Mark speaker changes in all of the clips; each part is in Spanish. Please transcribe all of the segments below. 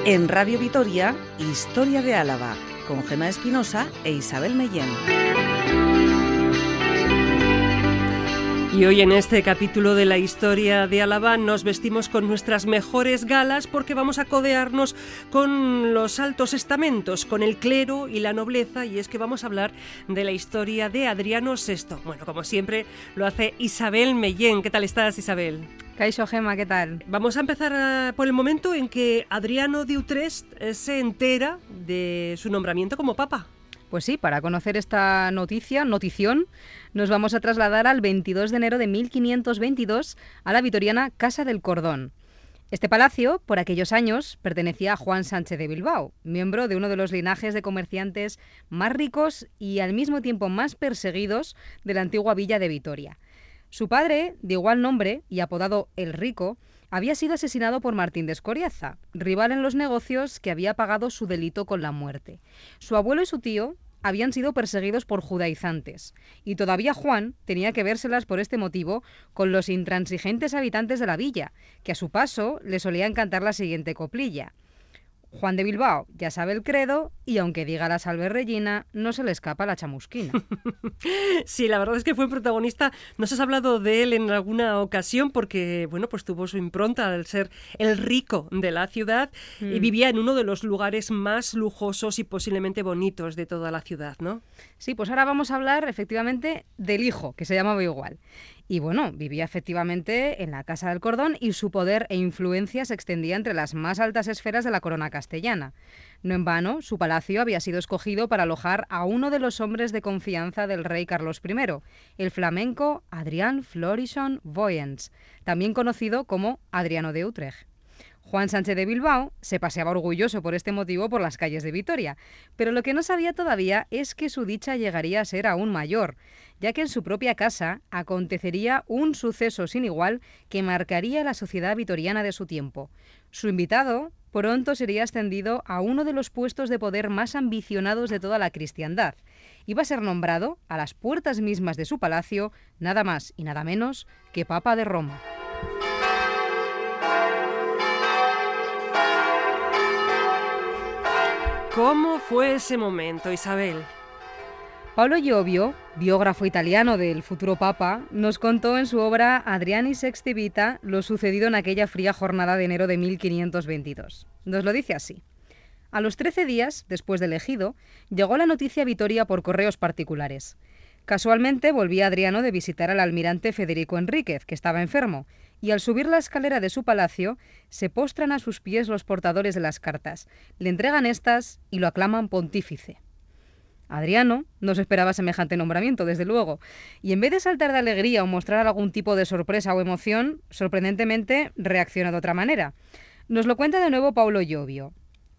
Speaker 1: En Radio Vitoria, Historia de Álava, con Gemma Espinosa e Isabel Mellén.
Speaker 2: Y hoy en este capítulo de la Historia de Álava nos vestimos con nuestras mejores galas porque vamos a codearnos con los altos estamentos, con el clero y la nobleza, y es que vamos a hablar de la historia de Adriano VI. Bueno, como siempre lo hace Isabel Mellén. ¿Qué tal estás, Isabel?
Speaker 3: Kaixo, Gemma, ¿qué tal?
Speaker 2: Vamos a empezar por el momento en que Adriano de Utrecht se entera de su nombramiento como papa.
Speaker 3: Pues sí, para conocer esta notición, nos vamos a trasladar al 22 de enero de 1522 a la vitoriana Casa del Cordón. Este palacio, por aquellos años, pertenecía a Juan Sánchez de Bilbao, miembro de uno de los linajes de comerciantes más ricos y al mismo tiempo más perseguidos de la antigua villa de Vitoria. Su padre, de igual nombre y apodado El Rico, había sido asesinado por Martín de Escoriaza, rival en los negocios que había pagado su delito con la muerte. Su abuelo y su tío habían sido perseguidos por judaizantes, y todavía Juan tenía que vérselas por este motivo con los intransigentes habitantes de la villa, que a su paso le solían cantar la siguiente coplilla: Juan de Bilbao ya sabe el credo y aunque diga la salve Regina, no se le escapa la chamusquina.
Speaker 2: Sí, la verdad es que fue un protagonista. Nos has hablado de él en alguna ocasión porque, bueno, pues tuvo su impronta al ser el rico de la ciudad y vivía en uno de los lugares más lujosos y posiblemente bonitos de toda la ciudad, ¿no?
Speaker 3: Sí, pues ahora vamos a hablar efectivamente del hijo, que se llamaba igual. Y bueno, vivía efectivamente en la Casa del Cordón y su poder e influencia se extendía entre las más altas esferas de la corona castellana. No en vano, su palacio había sido escogido para alojar a uno de los hombres de confianza del rey Carlos I, el flamenco Adrián Florisson Boyens, también conocido como Adriano de Utrecht. Juan Sánchez de Bilbao se paseaba orgulloso por este motivo por las calles de Vitoria, pero lo que no sabía todavía es que su dicha llegaría a ser aún mayor, ya que en su propia casa acontecería un suceso sin igual que marcaría la sociedad vitoriana de su tiempo. Su invitado pronto sería ascendido a uno de los puestos de poder más ambicionados de toda la cristiandad. Iba a ser nombrado, a las puertas mismas de su palacio, nada más y nada menos que Papa de Roma.
Speaker 2: ¿Cómo fue ese momento, Isabel?
Speaker 3: Paolo Giovio, biógrafo italiano del futuro Papa, nos contó en su obra Adriani Sexti Vita lo sucedido en aquella fría jornada de enero de 1522. Nos lo dice así: a los 13 días, después de elegido, llegó la noticia a Vitoria por correos particulares. Casualmente volvía Adriano de visitar al almirante Federico Enríquez, que estaba enfermo, y al subir la escalera de su palacio, se postran a sus pies los portadores de las cartas, le entregan estas y lo aclaman pontífice. Adriano no se esperaba semejante nombramiento, desde luego, y en vez de saltar de alegría o mostrar algún tipo de sorpresa o emoción, sorprendentemente reacciona de otra manera. Nos lo cuenta de nuevo Paolo Giovio.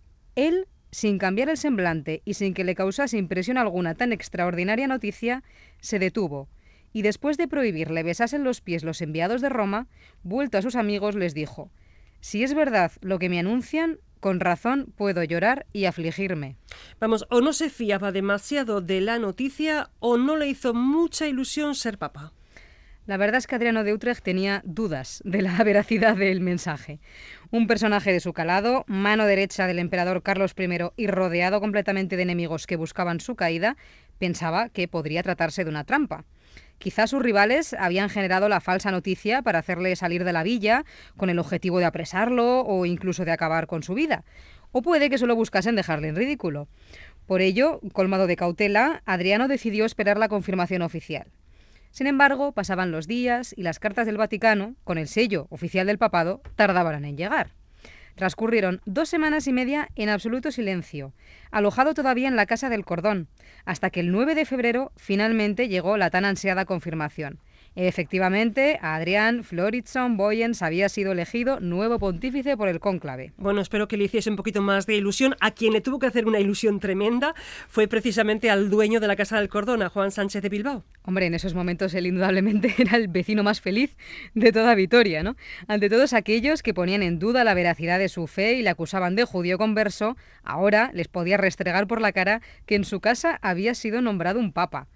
Speaker 3: Él, sin cambiar el semblante y sin que le causase impresión alguna tan extraordinaria noticia, se detuvo, y después de prohibirle besasen los pies los enviados de Roma, vuelto a sus amigos les dijo: si es verdad lo que me anuncian, con razón puedo llorar y afligirme.
Speaker 2: Vamos, o no se fiaba demasiado de la noticia o no le hizo mucha ilusión ser papa.
Speaker 3: La verdad es que Adriano de Utrecht tenía dudas de la veracidad del mensaje. Un personaje de su calado, mano derecha del emperador Carlos I y rodeado completamente de enemigos que buscaban su caída, pensaba que podría tratarse de una trampa. Quizás sus rivales habían generado la falsa noticia para hacerle salir de la villa con el objetivo de apresarlo o incluso de acabar con su vida. O puede que solo buscasen dejarle en ridículo. Por ello, colmado de cautela, Adriano decidió esperar la confirmación oficial. Sin embargo, pasaban los días y las cartas del Vaticano, con el sello oficial del papado, tardaban en llegar. Transcurrieron 2 semanas y media en absoluto silencio, alojado todavía en la Casa del Cordón, hasta que el 9 de febrero finalmente llegó la tan ansiada confirmación. Efectivamente, Adrián Florisson Boyens había sido elegido nuevo pontífice por el cónclave.
Speaker 2: Bueno, espero que le hiciese un poquito más de ilusión. A quien le tuvo que hacer una ilusión tremenda fue precisamente al dueño de la Casa del Cordón, a Juan Sánchez de Bilbao.
Speaker 3: Hombre, en esos momentos él indudablemente era el vecino más feliz de toda Vitoria, ¿no? Ante todos aquellos que ponían en duda la veracidad de su fe y le acusaban de judío converso, ahora les podía restregar por la cara que en su casa había sido nombrado un papa.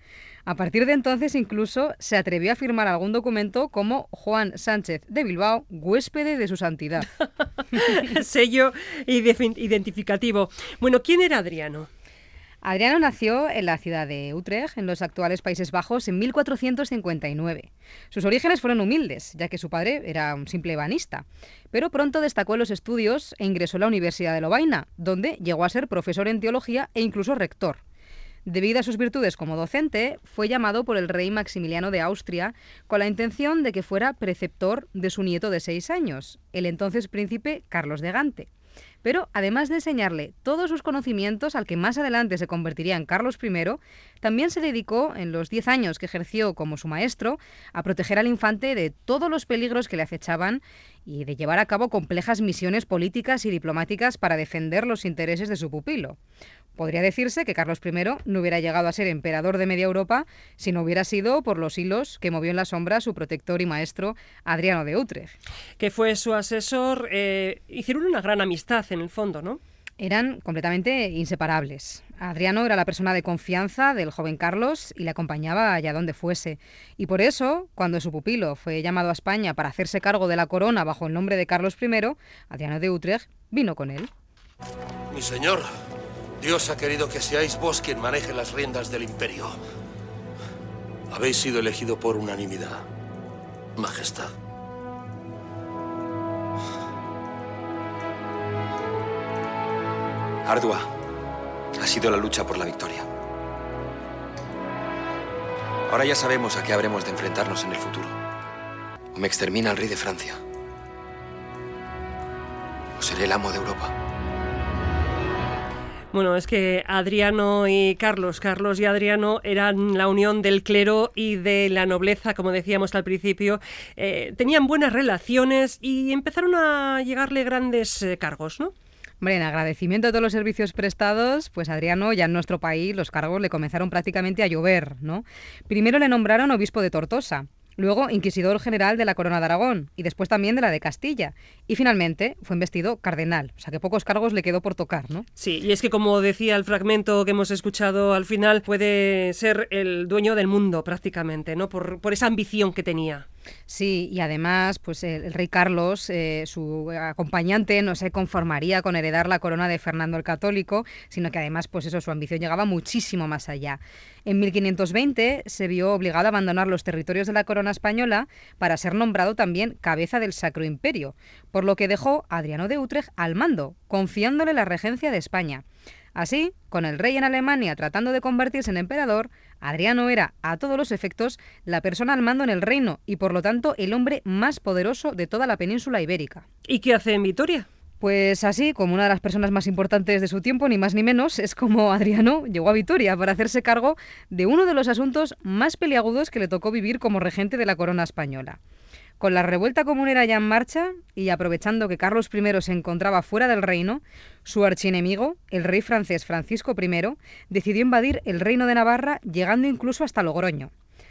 Speaker 3: A partir de entonces incluso se atrevió a firmar algún documento como Juan Sánchez de Bilbao, huéspede de su santidad.
Speaker 2: Sello identificativo. Bueno, ¿quién era Adriano?
Speaker 3: Adriano nació en la ciudad de Utrecht, en los actuales Países Bajos, en 1459. Sus orígenes fueron humildes, ya que su padre era un simple ebanista, pero pronto destacó en los estudios e ingresó a la Universidad de Lovaina, donde llegó a ser profesor en teología e incluso rector. Debido a sus virtudes como docente, fue llamado por el rey Maximiliano de Austria con la intención de que fuera preceptor de su nieto de 6 años, el entonces príncipe Carlos de Gante. Pero además de enseñarle todos sus conocimientos al que más adelante se convertiría en Carlos I, también se dedicó, en los 10 años que ejerció como su maestro, a proteger al infante de todos los peligros que le acechaban y de llevar a cabo complejas misiones políticas y diplomáticas para defender los intereses de su pupilo. Podría decirse que Carlos I no hubiera llegado a ser emperador de media Europa si no hubiera sido por los hilos que movió en la sombra su protector y maestro Adriano de Utrecht.
Speaker 2: Que fue su asesor. Hicieron una gran amistad en el fondo, ¿no?
Speaker 3: Eran completamente inseparables. Adriano era la persona de confianza del joven Carlos y le acompañaba allá donde fuese. Y por eso, cuando su pupilo fue llamado a España para hacerse cargo de la corona bajo el nombre de Carlos I, Adriano de Utrecht vino con él.
Speaker 4: Mi señor, Dios ha querido que seáis vos quien maneje las riendas del imperio. Habéis sido elegido por unanimidad, Majestad.
Speaker 5: Ardua ha sido la lucha por la victoria. Ahora ya sabemos a qué habremos de enfrentarnos en el futuro. O me extermina el rey de Francia, o seré el amo de Europa.
Speaker 2: Bueno, es que Adriano y Carlos y Adriano eran la unión del clero y de la nobleza, como decíamos al principio. Tenían buenas relaciones y empezaron a llegarle grandes cargos, ¿no?
Speaker 3: Hombre, en agradecimiento a todos los servicios prestados, pues Adriano, ya en nuestro país, los cargos le comenzaron prácticamente a llover, ¿no? Primero le nombraron obispo de Tortosa, luego inquisidor general de la Corona de Aragón y después también de la de Castilla. Y finalmente fue investido cardenal, o sea que pocos cargos le quedó por tocar, ¿no?
Speaker 2: Sí, y es que como decía el fragmento que hemos escuchado al final, puede ser el dueño del mundo prácticamente, ¿no? Por esa ambición que tenía.
Speaker 3: Sí, y además, pues el rey Carlos, su acompañante, no se conformaría con heredar la corona de Fernando el Católico, sino que además, pues eso, su ambición llegaba muchísimo más allá. En 1520 se vio obligado a abandonar los territorios de la corona española para ser nombrado también cabeza del Sacro Imperio, por lo que dejó a Adriano de Utrecht al mando, confiándole la regencia de España. Así, con el rey en Alemania tratando de convertirse en emperador, Adriano era, a todos los efectos, la persona al mando en el reino y, por lo tanto, el hombre más poderoso de toda la península ibérica.
Speaker 2: ¿Y qué hace en Vitoria?
Speaker 3: Pues así, como una de las personas más importantes de su tiempo, ni más ni menos, es como Adriano llegó a Vitoria para hacerse cargo de uno de los asuntos más peliagudos que le tocó vivir como regente de la corona española. Con la revuelta comunera ya en marcha y aprovechando que Carlos I se encontraba fuera del reino, su archienemigo, el rey francés Francisco I, decidió invadir el reino de Navarra, llegando incluso hasta Logroño.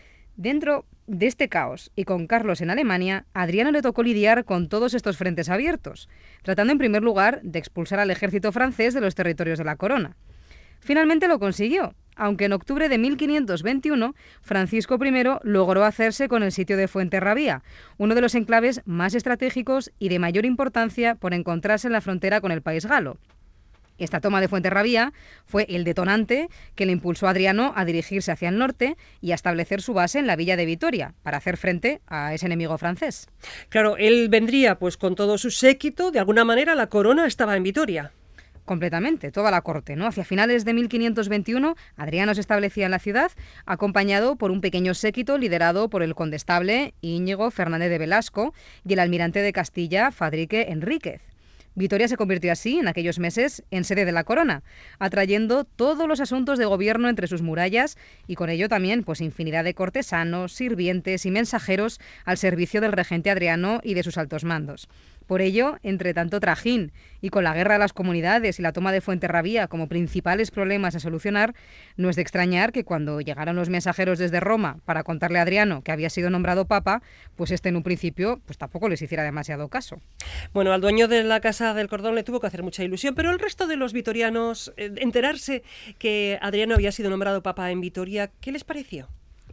Speaker 3: Dentro de este caos y con Carlos en Alemania, a Adriano le tocó lidiar con todos estos frentes abiertos, tratando en primer lugar de expulsar al ejército francés de los territorios de la corona. Finalmente lo consiguió, aunque en octubre de 1521 Francisco I logró hacerse con el sitio de Fuenterrabía, uno de los enclaves más estratégicos y de mayor importancia por encontrarse en la frontera con el país galo. Esta toma de Fuenterrabía fue el detonante que le impulsó a Adriano a dirigirse hacia el norte y a establecer su base en la villa de Vitoria, para hacer frente a ese enemigo francés.
Speaker 2: Claro, él vendría pues con todo su séquito, de alguna manera la corona estaba en Vitoria.
Speaker 3: Completamente, toda la corte, ¿no? Hacia finales de 1521, Adriano se establecía en la ciudad, acompañado por un pequeño séquito liderado por el condestable Íñigo Fernández de Velasco y el almirante de Castilla, Fadrique Enríquez. Vitoria se convirtió así, en aquellos meses, en sede de la corona, atrayendo todos los asuntos de gobierno entre sus murallas y con ello también pues infinidad de cortesanos, sirvientes y mensajeros al servicio del regente Adriano y de sus altos mandos. Por ello, entre tanto trajín y con la guerra de las comunidades y la toma de Fuenterrabía como principales problemas a solucionar, no es de extrañar que cuando llegaron los mensajeros desde Roma para contarle a Adriano que había sido nombrado papa, pues este en un principio pues tampoco les hiciera demasiado caso.
Speaker 2: Bueno, al dueño de la Casa del Cordón le tuvo que hacer mucha ilusión, pero el resto de los vitorianos, enterarse que Adriano había sido nombrado papa en Vitoria, ¿qué les pareció?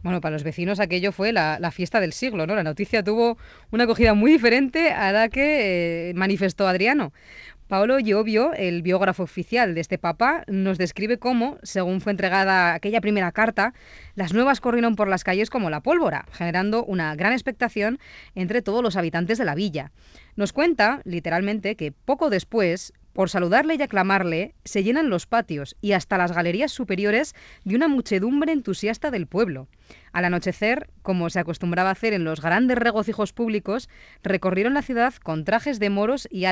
Speaker 3: Bueno, para los vecinos aquello fue la fiesta del siglo, ¿no? La noticia tuvo una acogida muy diferente a la que manifestó Adriano. Paolo Giovio, el biógrafo oficial de este papa, nos describe cómo, según fue entregada aquella primera carta, las nuevas corrieron por las calles como la pólvora, generando una gran expectación entre todos los habitantes de la villa. Nos cuenta, literalmente, que poco después, por saludarle y aclamarle, se llenan los patios y hasta las galerías superiores de una muchedumbre entusiasta del pueblo. Al anochecer, como se acostumbraba a hacer en los grandes regocijos públicos, recorrieron la ciudad con trajes de moros y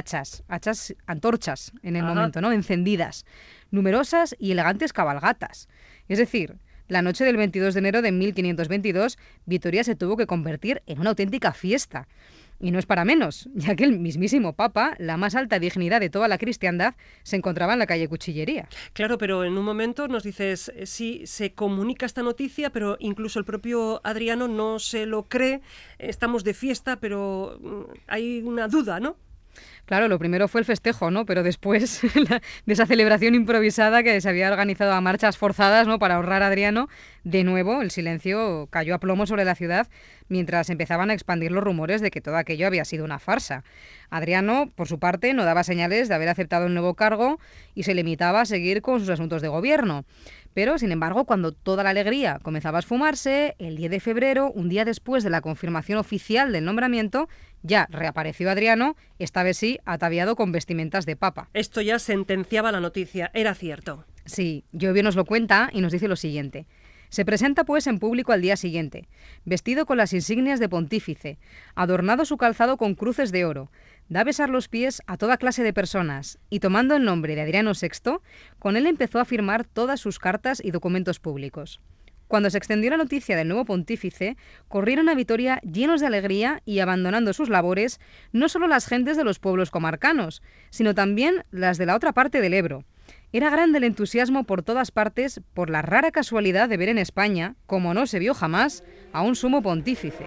Speaker 3: antorchas en el momento, ¿no? Encendidas, numerosas y elegantes cabalgatas. Es decir, la noche del 22 de enero de 1522, Vitoria se tuvo que convertir en una auténtica fiesta. Y no es para menos, ya que el mismísimo Papa, la más alta dignidad de toda la cristiandad, se encontraba en la calle Cuchillería.
Speaker 2: Claro, pero en un momento nos dices, sí, se comunica esta noticia, pero incluso el propio Adriano no se lo cree, estamos de fiesta, pero hay una duda, ¿no?
Speaker 3: Claro, lo primero fue el festejo, ¿no? Pero después de esa celebración improvisada que se había organizado a marchas forzadas, ¿no? Para ahorrar a Adriano, de nuevo el silencio cayó a plomo sobre la ciudad mientras empezaban a expandir los rumores de que todo aquello había sido una farsa. Adriano, por su parte, no daba señales de haber aceptado el nuevo cargo y se limitaba a seguir con sus asuntos de gobierno. Pero, sin embargo, cuando toda la alegría comenzaba a esfumarse, el 10 de febrero, un día después de la confirmación oficial del nombramiento, ya reapareció Adriano, esta vez sí, ataviado con vestimentas de papa.
Speaker 2: Esto ya sentenciaba la noticia, era cierto.
Speaker 3: Sí, Giovio nos lo cuenta y nos dice lo siguiente. Se presenta pues en público al día siguiente, vestido con las insignias de pontífice, adornado su calzado con cruces de oro, da a besar los pies a toda clase de personas y tomando el nombre de Adriano VI, con él empezó a firmar todas sus cartas y documentos públicos. Cuando se extendió la noticia del nuevo pontífice, corrieron a Vitoria llenos de alegría y abandonando sus labores, no solo las gentes de los pueblos comarcanos, sino también las de la otra parte del Ebro. Era grande el entusiasmo por todas partes por la rara casualidad de ver en España, como no se vio jamás, a un sumo pontífice.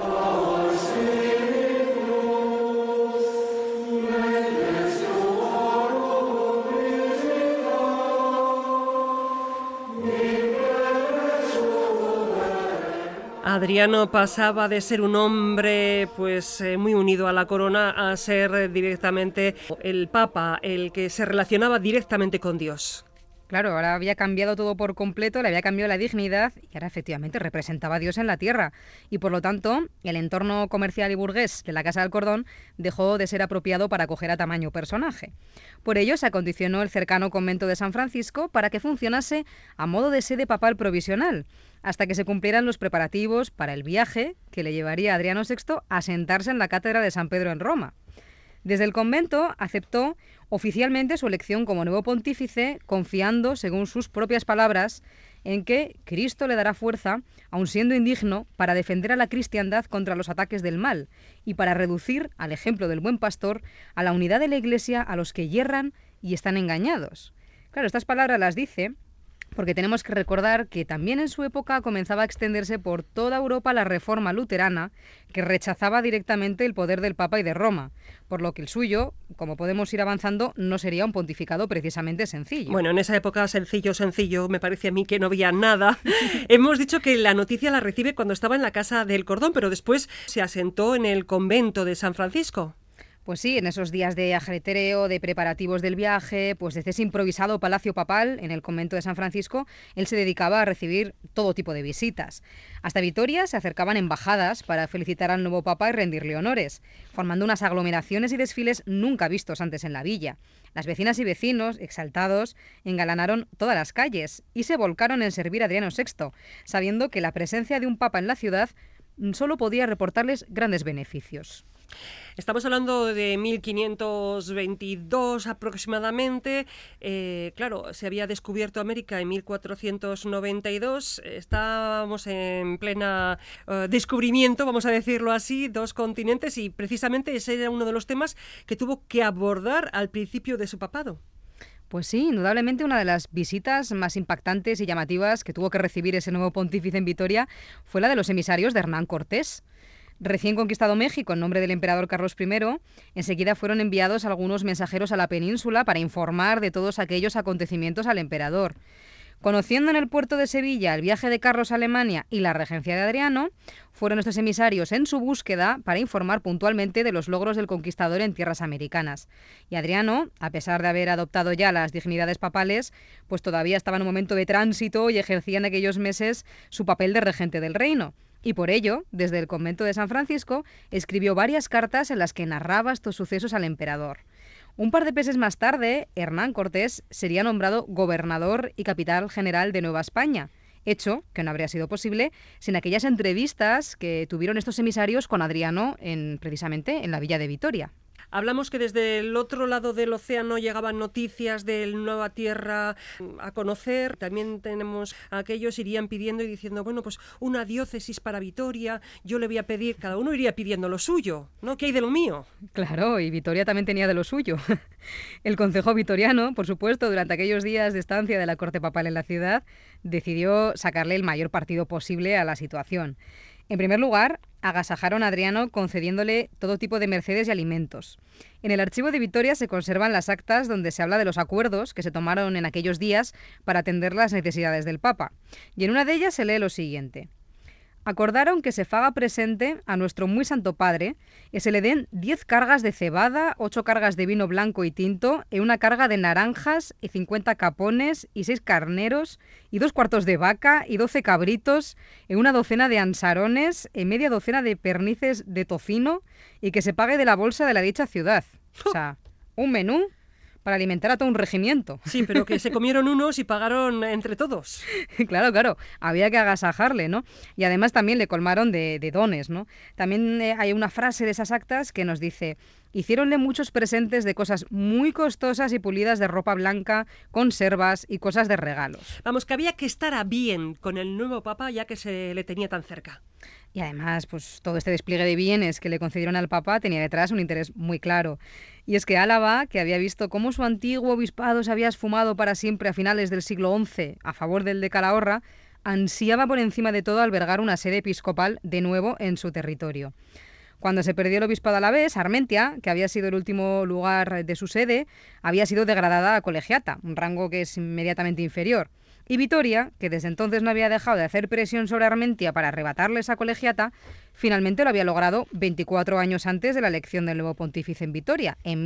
Speaker 2: Adriano pasaba de ser un hombre muy unido a la corona a ser directamente el Papa, el que se relacionaba directamente con Dios.
Speaker 3: Claro, ahora había cambiado todo por completo, le había cambiado la dignidad y ahora efectivamente representaba a Dios en la tierra. Y por lo tanto, el entorno comercial y burgués de la Casa del Cordón dejó de ser apropiado para acoger a tamaño personaje. Por ello se acondicionó el cercano convento de San Francisco para que funcionase a modo de sede papal provisional, hasta que se cumplieran los preparativos para el viaje que le llevaría a Adriano VI a sentarse en la cátedra de San Pedro en Roma. Desde el convento aceptó oficialmente su elección como nuevo pontífice, confiando, según sus propias palabras, en que Cristo le dará fuerza, aun siendo indigno, para defender a la cristiandad contra los ataques del mal y para reducir, al ejemplo del buen pastor, a la unidad de la Iglesia a los que yerran y están engañados. Claro, estas palabras las dice porque tenemos que recordar que también en su época comenzaba a extenderse por toda Europa la reforma luterana, que rechazaba directamente el poder del Papa y de Roma, por lo que el suyo, como podemos ir avanzando, no sería un pontificado precisamente sencillo.
Speaker 2: Bueno, en esa época sencillo, me parece a mí que no había nada. Hemos dicho que la noticia la recibe cuando estaba en la Casa del Cordón, pero después se asentó en el convento de San Francisco.
Speaker 3: Pues sí, en esos días de ajetreo, de preparativos del viaje, pues desde ese improvisado palacio papal en el convento de San Francisco, él se dedicaba a recibir todo tipo de visitas. Hasta Vitoria se acercaban embajadas para felicitar al nuevo papa y rendirle honores, formando unas aglomeraciones y desfiles nunca vistos antes en la villa. Las vecinas y vecinos, exaltados, engalanaron todas las calles y se volcaron en servir a Adriano VI, sabiendo que la presencia de un papa en la ciudad solo podía reportarles grandes beneficios.
Speaker 2: Estamos hablando de 1522 aproximadamente. Claro, se había descubierto América en 1492. Estábamos en plena descubrimiento, vamos a decirlo así, 2 continentes, y precisamente ese era uno de los temas que tuvo que abordar al principio de su papado.
Speaker 3: Pues sí, indudablemente una de las visitas más impactantes y llamativas que tuvo que recibir ese nuevo pontífice en Vitoria fue la de los emisarios de Hernán Cortés. Recién conquistado México en nombre del emperador Carlos I, enseguida fueron enviados algunos mensajeros a la península para informar de todos aquellos acontecimientos al emperador. Conociendo en el puerto de Sevilla el viaje de Carlos a Alemania y la regencia de Adriano, fueron estos emisarios en su búsqueda para informar puntualmente de los logros del conquistador en tierras americanas. Y Adriano, a pesar de haber adoptado ya las dignidades papales, pues todavía estaba en un momento de tránsito y ejercía en aquellos meses su papel de regente del reino. Y por ello, desde el convento de San Francisco, escribió varias cartas en las que narraba estos sucesos al emperador. Un par de meses más tarde, Hernán Cortés sería nombrado gobernador y capital general de Nueva España, hecho que no habría sido posible sin aquellas entrevistas que tuvieron estos emisarios con Adriano precisamente en la villa de Vitoria.
Speaker 2: Hablamos que desde el otro lado del océano llegaban noticias de Nueva Tierra a conocer. También tenemos a aquellos irían pidiendo y diciendo, bueno, pues una diócesis para Vitoria, yo le voy a pedir, cada uno iría pidiendo lo suyo, ¿no? ¿Qué hay de lo mío?
Speaker 3: Claro, y Vitoria también tenía de lo suyo. El concejo vitoriano, por supuesto, durante aquellos días de estancia de la corte papal en la ciudad, decidió sacarle el mayor partido posible a la situación. En primer lugar, agasajaron a Adriano concediéndole todo tipo de mercedes y alimentos. En el archivo de Vitoria se conservan las actas donde se habla de los acuerdos que se tomaron en aquellos días para atender las necesidades del Papa. Y en una de ellas se lee lo siguiente. Acordaron que se faga presente a nuestro muy santo padre y se le den 10 cargas de cebada, 8 cargas de vino blanco y tinto, y una carga de naranjas, y 50 capones, y 6 carneros, y 2 cuartos de vaca, y 12 cabritos, y una docena de ansarones, y media docena de pernices de tocino, y que se pague de la bolsa de la dicha ciudad. O sea, un menú para alimentar a todo un regimiento.
Speaker 2: Sí, pero que se comieron unos y pagaron entre todos.
Speaker 3: Claro, había que agasajarle, ¿no? Y además también le colmaron de dones, ¿no? También hay una frase de esas actas que nos dice: hicieronle muchos presentes de cosas muy costosas y pulidas de ropa blanca, conservas y cosas de regalos.
Speaker 2: Vamos, que había que estar a bien con el nuevo papa ya que se le tenía tan cerca.
Speaker 3: Y además, pues todo este despliegue de bienes que le concedieron al Papa tenía detrás un interés muy claro. Y es que Álava, que había visto cómo su antiguo obispado se había esfumado para siempre a finales del siglo XI a favor del de Calahorra, ansiaba por encima de todo albergar una sede episcopal de nuevo en su territorio. Cuando se perdió el obispado alavés, Armentia, que había sido el último lugar de su sede, había sido degradada a colegiata, un rango que es inmediatamente inferior. Y Vitoria, que desde entonces no había dejado de hacer presión sobre Armentia para arrebatarle esa colegiata, finalmente lo había logrado 24 años antes de la elección del nuevo pontífice en Vitoria, en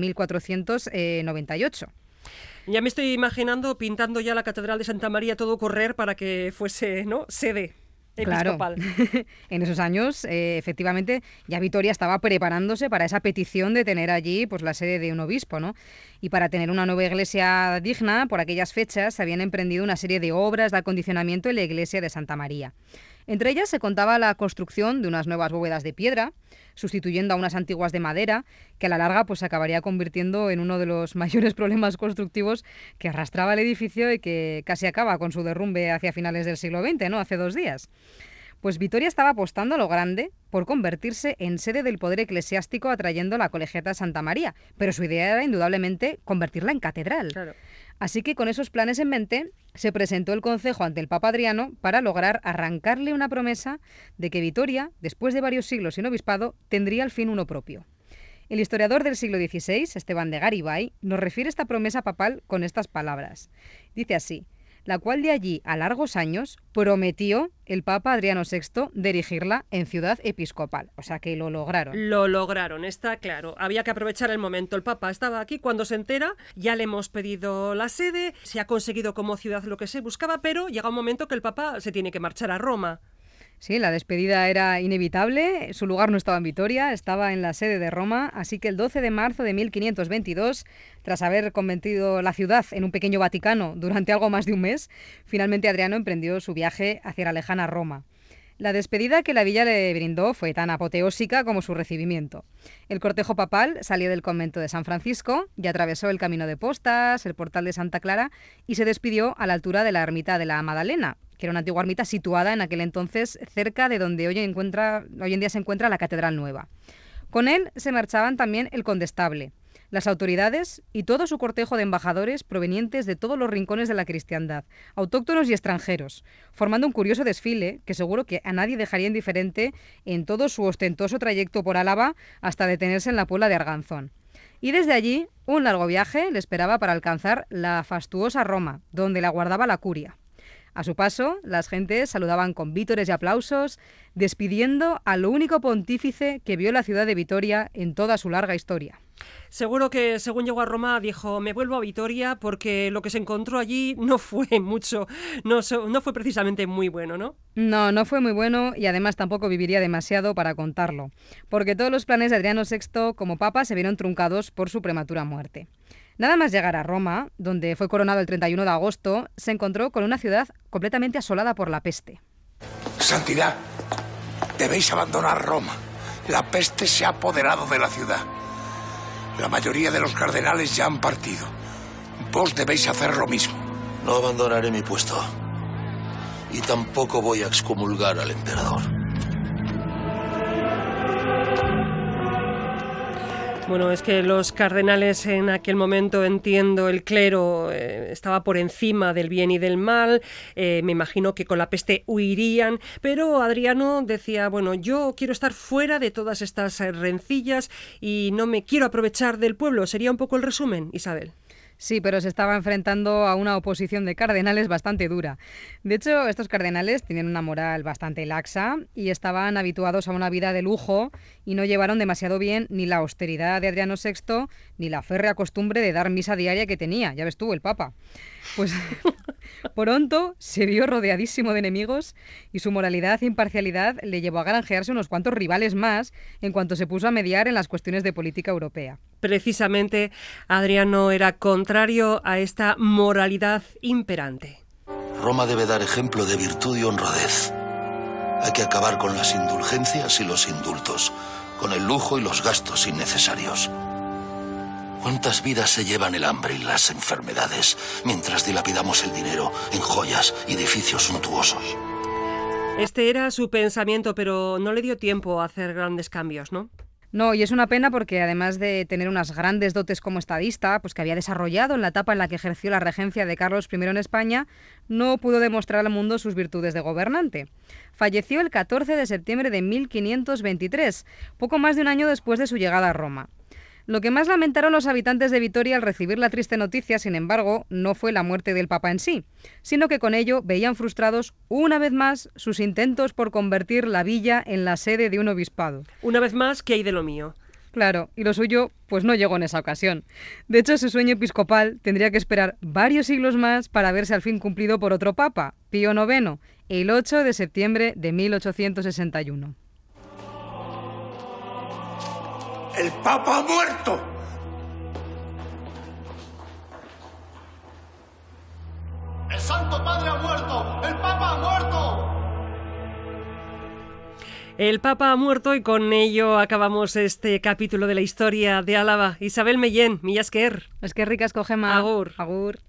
Speaker 3: 1498.
Speaker 2: Ya me estoy imaginando pintando ya la Catedral de Santa María todo correr para que fuese, ¿no?, sede episcopal.
Speaker 3: Claro. En esos años, efectivamente, ya Vitoria estaba preparándose para esa petición de tener allí pues la sede de un obispo, ¿no? Y para tener una nueva iglesia digna, por aquellas fechas se habían emprendido una serie de obras de acondicionamiento en la iglesia de Santa María. Entre ellas se contaba la construcción de unas nuevas bóvedas de piedra, sustituyendo a unas antiguas de madera, que a la larga pues se acabaría convirtiendo en uno de los mayores problemas constructivos que arrastraba el edificio y que casi acaba con su derrumbe hacia finales del siglo XX, ¿no?, hace 2 días. Pues Vitoria estaba apostando a lo grande por convertirse en sede del poder eclesiástico atrayendo la colegiata Santa María, pero su idea era indudablemente convertirla en catedral.
Speaker 2: Claro.
Speaker 3: Así que con esos planes en mente se presentó el concejo ante el Papa Adriano para lograr arrancarle una promesa de que Vitoria, después de varios siglos sin obispado, tendría al fin uno propio. El historiador del siglo XVI, Esteban de Garibay, nos refiere esta promesa papal con estas palabras. Dice así: la cual de allí a largos años prometió el Papa Adriano VI de erigirla en ciudad episcopal. O sea que lo lograron.
Speaker 2: Lo lograron, está claro. Había que aprovechar el momento. El Papa estaba aquí, cuando se entera, ya le hemos pedido la sede, se ha conseguido como ciudad lo que se buscaba, pero llega un momento que el Papa se tiene que marchar a Roma.
Speaker 3: Sí, la despedida era inevitable, su lugar no estaba en Vitoria, estaba en la sede de Roma, así que el 12 de marzo de 1522, tras haber convertido la ciudad en un pequeño Vaticano durante algo más de un mes, finalmente Adriano emprendió su viaje hacia la lejana Roma. La despedida que la villa le brindó fue tan apoteósica como su recibimiento. El cortejo papal salió del convento de San Francisco y atravesó el Camino de Postas, el portal de Santa Clara y se despidió a la altura de la ermita de la Madalena, que era una antigua ermita situada en aquel entonces cerca de donde hoy en día se encuentra la Catedral Nueva. Con él se marchaban también el condestable, las autoridades y todo su cortejo de embajadores provenientes de todos los rincones de la cristiandad, autóctonos y extranjeros, formando un curioso desfile que seguro que a nadie dejaría indiferente en todo su ostentoso trayecto por Álava hasta detenerse en la Puebla de Arganzón. Y desde allí, un largo viaje le esperaba para alcanzar la fastuosa Roma, donde la guardaba la curia. A su paso, las gentes saludaban con vítores y aplausos, despidiendo al único pontífice que vio la ciudad de Vitoria en toda su larga historia.
Speaker 2: Seguro que según llegó a Roma dijo, me vuelvo a Vitoria porque lo que se encontró allí no fue mucho, no fue precisamente muy bueno, ¿no?
Speaker 3: No fue muy bueno y además tampoco viviría demasiado para contarlo, porque todos los planes de Adriano VI como papa se vieron truncados por su prematura muerte. Nada más llegar a Roma, donde fue coronado el 31 de agosto, se encontró con una ciudad completamente asolada por la peste.
Speaker 6: Santidad, debéis abandonar Roma. La peste se ha apoderado de la ciudad. La mayoría de los cardenales ya han partido. Vos debéis hacer lo mismo.
Speaker 4: No abandonaré mi puesto. Y tampoco voy a excomulgar al emperador.
Speaker 2: Bueno, es que los cardenales en aquel momento, entiendo, el clero estaba por encima del bien y del mal, me imagino que con la peste huirían, pero Adriano decía, bueno, yo quiero estar fuera de todas estas rencillas y no me quiero aprovechar del pueblo. ¿Sería un poco el resumen, Isabel?
Speaker 3: Sí, pero se estaba enfrentando a una oposición de cardenales bastante dura. De hecho, estos cardenales tenían una moral bastante laxa y estaban habituados a una vida de lujo y no llevaron demasiado bien ni la austeridad de Adriano VI ni la férrea costumbre de dar misa diaria que tenía. Ya ves tú, el Papa. Pues pronto se vio rodeadísimo de enemigos y su moralidad e imparcialidad le llevó a granjearse unos cuantos rivales más en cuanto se puso a mediar en las cuestiones de política europea.
Speaker 2: Precisamente, Adriano era contrario a esta moralidad imperante.
Speaker 4: Roma debe dar ejemplo de virtud y honradez. Hay que acabar con las indulgencias y los indultos, con el lujo y los gastos innecesarios. ¿Cuántas vidas se llevan el hambre y las enfermedades mientras dilapidamos el dinero en joyas y edificios suntuosos?
Speaker 2: Este era su pensamiento, pero no le dio tiempo a hacer grandes cambios, ¿no?
Speaker 3: No, y es una pena porque además de tener unas grandes dotes como estadista, pues que había desarrollado en la etapa en la que ejerció la regencia de Carlos I en España, no pudo demostrar al mundo sus virtudes de gobernante. Falleció el 14 de septiembre de 1523, poco más de un año después de su llegada a Roma. Lo que más lamentaron los habitantes de Vitoria al recibir la triste noticia, sin embargo, no fue la muerte del Papa en sí, sino que con ello veían frustrados una vez más sus intentos por convertir la villa en la sede de un obispado.
Speaker 2: Una vez más, ¿qué hay de lo mío?
Speaker 3: Claro, y lo suyo pues no llegó en esa ocasión. De hecho, su sueño episcopal tendría que esperar varios siglos más para verse al fin cumplido por otro Papa, Pío IX, el 8 de septiembre de 1861.
Speaker 6: ¡El Papa ha muerto!
Speaker 7: ¡El Santo Padre ha muerto! ¡El Papa ha muerto!
Speaker 2: El Papa ha muerto y con ello acabamos este capítulo de la historia de Álava. Isabel Mellén, mila esker.
Speaker 3: Eskerrik asko, Gema.
Speaker 2: Agur.
Speaker 3: Agur.